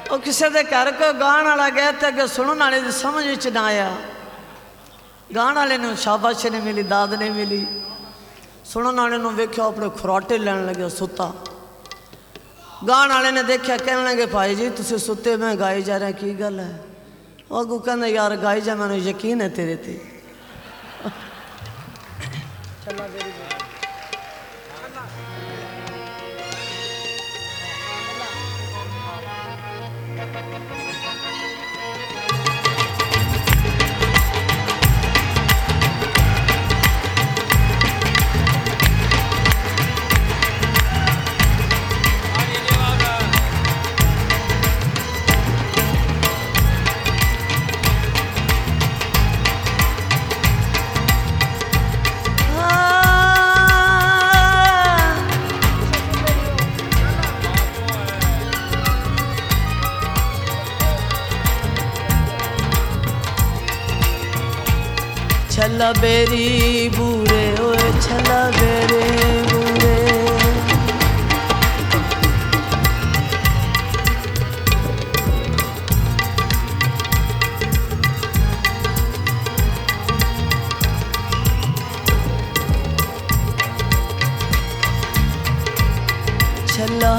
वो किसी के घर को गाण वाला गया तो अगर सुनने वाले की समझ विच ना आया। गाण वाले ने शाबाश नहीं मिली, दाद नहीं मिली। सुनने वाले ने वेख्या अपने खुराटे लैन लगे सुता। गाण वाले ने देखा कहने लगे भाई जी तुम सुते में गाई जा रहे की गल है। अगू कहना यार गाई जा मैंने यकीन है तेरे ते। छला बेरी बूरे ओए छला बेरे बूरे। छला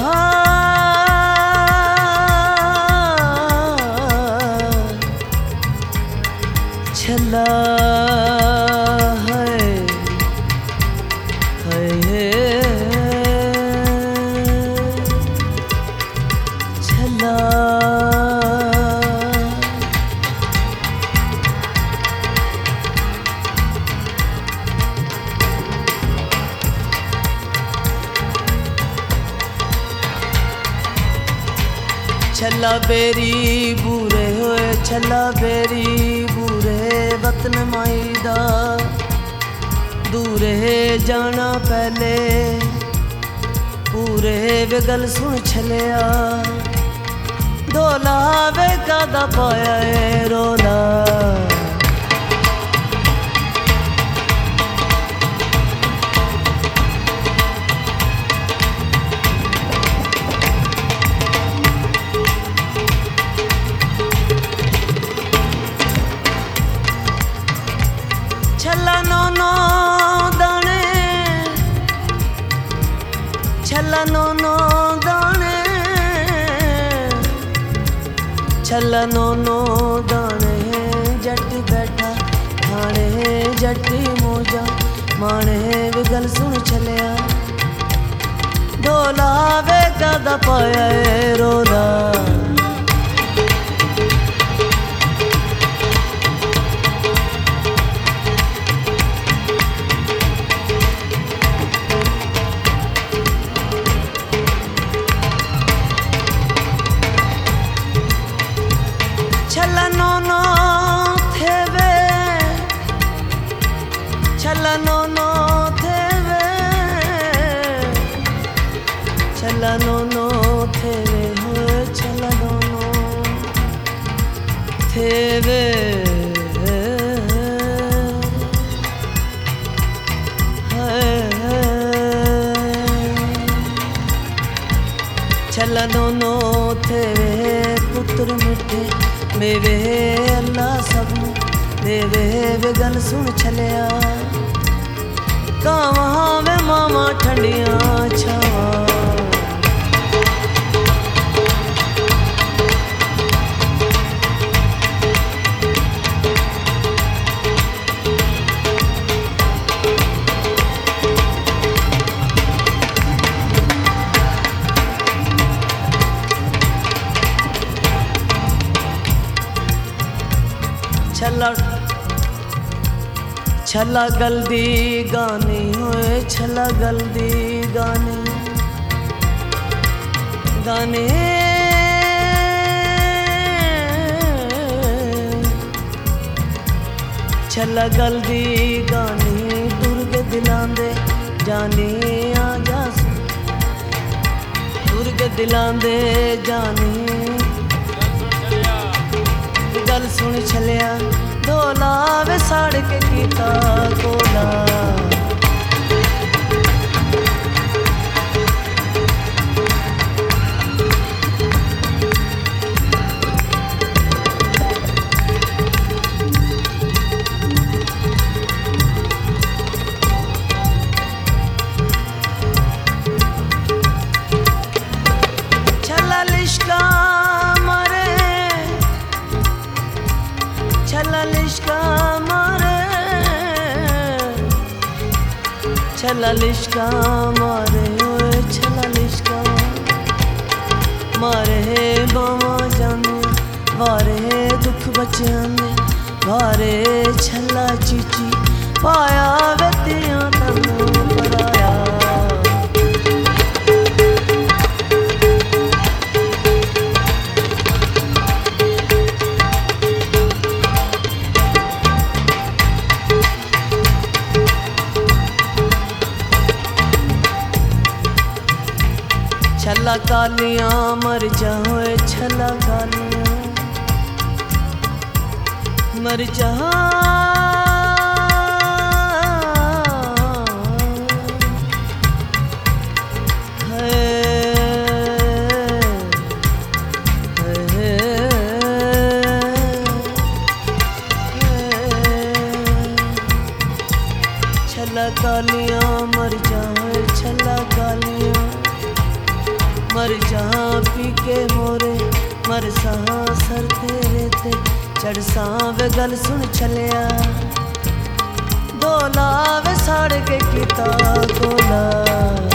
छला छला बेरी बूरे होए छला बेरी बूरे। वतन माई दा दूरे जाना पहले पूरे वे गल सुन छलिया। डोला वे कादा पाया ए रोला। छला नोनो दाने छला नोनो दाने छला नोनो दाने। जट बैठा थाने जटी मोजा माने वे गल सुन छलिया। डोला वे कादा पाया ए रोला। छला नोनो थे वे छला नोनो थे वे छला नोनो थे वे हो छला नोनो थे वे। छला नोनो थे वे पुत्र मिठे मेवे अल्लाह सब देवे वे गल सुन छलिया। कावा वे मामा ठंडिया छावा। छला छला गलदी गानी होए छला गलदी गानी गाने। छला गलदी गानी दुर्ग दिलांदे जानी आ जा दुर्ग दिलांदे जानी। गल सुन छलिया डोला वे साड़ के कीता कोला। छला लिश्का मारे ओए छला लिश्का मारे बावा जाने वारे दुख बच्चियां ने वारे छला चीची पाया वेतियां तन्नू पराया छला कालियां मर जाओ छला कालियां मर जा छला कालियां मर जाओ छला कालियां मर जा पी के मोरे मर सा सर तेरे ते चढ़ सा वे गल सुन छलिया दोला वे साड़ के कीता कोला